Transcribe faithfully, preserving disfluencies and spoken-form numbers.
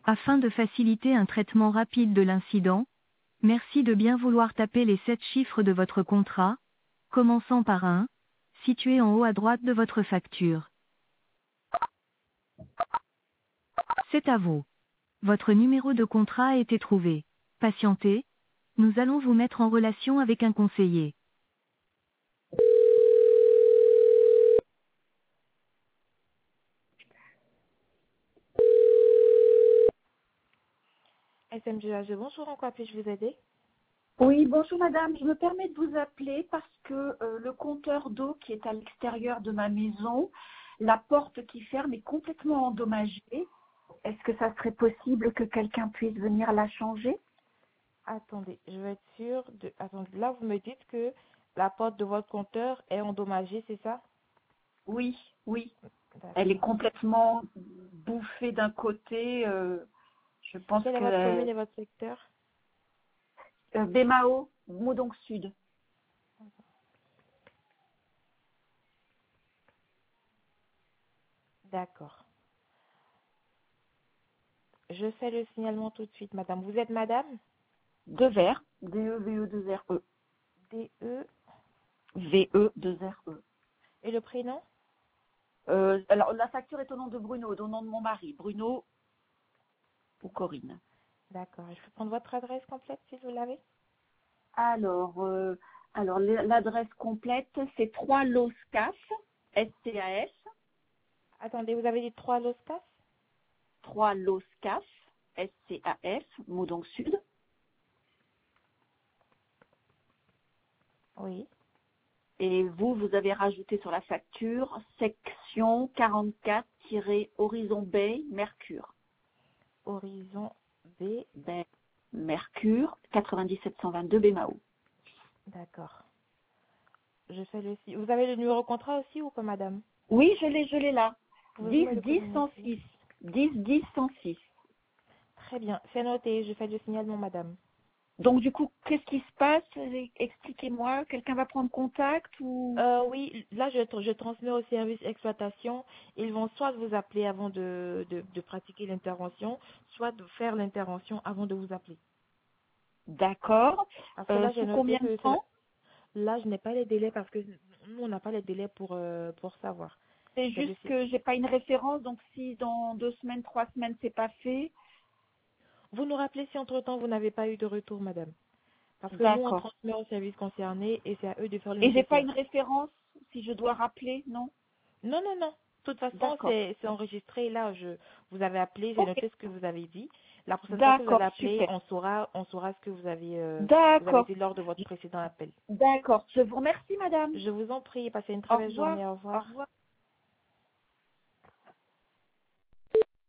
Afin de faciliter un traitement rapide de l'incident, merci de bien vouloir taper les sept chiffres de votre contrat, commençant par un, situé en haut à droite de votre facture. C'est à vous. Votre numéro de contrat a été trouvé. Patientez, nous allons vous mettre en relation avec un conseiller. S M G A G, bonjour, en quoi puis-je vous aider? Oui, bonjour madame, je me permets de vous appeler parce que euh, le compteur d'eau qui est à l'extérieur de ma maison, la porte qui ferme est complètement endommagée. Est-ce que ça serait possible que quelqu'un puisse venir la changer? Attendez, je vais être sûre de... Attendez, là vous me dites que la porte de votre compteur est endommagée, c'est ça? Oui, oui. Elle est D'accord. complètement bouffée d'un côté. euh, je pense Quelle est que votre euh, commune et votre secteur? euh, Bémao, Moudon Sud. D'accord. Je fais le signalement tout de suite, madame. Vous êtes madame? Deux verres, D E V E deux R E. D E. V E deux R E. Et le prénom? Euh, alors la facture est au nom de Bruno, au nom de mon mari, Bruno ou Corinne. D'accord. Je peux prendre votre adresse complète si vous l'avez? Alors, euh, alors l'adresse complète, c'est trois Los Cas, S C A S, Attendez, vous avez dit trois Loscas? trois Los Cas, S C A F, Moudon Sud. Oui. Et vous, vous avez rajouté sur la facture section quarante-quatre-Horizon Bay, Mercure. Horizon B. Bay, Mercure, quatre-vingt-dix-sept cent vingt-deux Bémao. D'accord. Je fais le si. Vous avez le numéro contrat aussi ou pas, madame? Oui, je l'ai, je l'ai là. Pouvez-vous dix me le dix cent communiquer? six. dix dix cent six. Très bien. C'est noté. Je fais le signalement, madame. Donc du coup, qu'est-ce qui se passe? Expliquez-moi, quelqu'un va prendre contact ou... Euh, oui, là, je, je transmets au service exploitation. Ils vont soit vous appeler avant de, de, de pratiquer l'intervention, soit de faire l'intervention avant de vous appeler. D'accord. Parce que Euh, là, j'ai sous noté combien de que c'est la- temps? là, je n'ai pas les délais parce que nous, on n'a pas les délais pour, euh, pour savoir. C'est C'est le juste si- que j'ai pas une référence, donc si dans deux semaines, trois semaines, c'est pas fait. Vous nous rappelez si entre-temps, vous n'avez pas eu de retour, madame. Parce que nous, on D'accord. transmet au service concerné et c'est à eux de faire le Et j'ai pas nécessaire. une référence si je dois rappeler, non? Non, non, non. De toute façon, D'accord. c'est c'est enregistré. Là, je vous avez appelé, j'ai Ok. noté ce que vous avez dit. La prochaine fois que vous allez D'accord, appeler, super. on saura, on saura ce que vous avez, euh, vous avez D'accord. dit lors de votre précédent appel. D'accord. Je vous remercie, madame. Je vous en prie, passez une très Au belle revoir. journée. Au Au revoir. revoir.